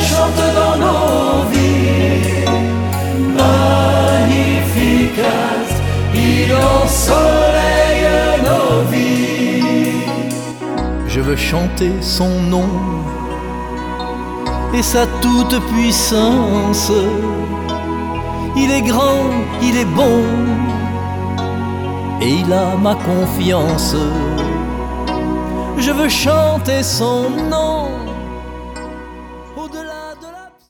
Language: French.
chante dans nos vies. Magnificat, il ensoleille nos vies. Je veux chanter son nom et sa toute puissance. Il est grand, il est bon, et il a ma confiance. Je veux chanter son nom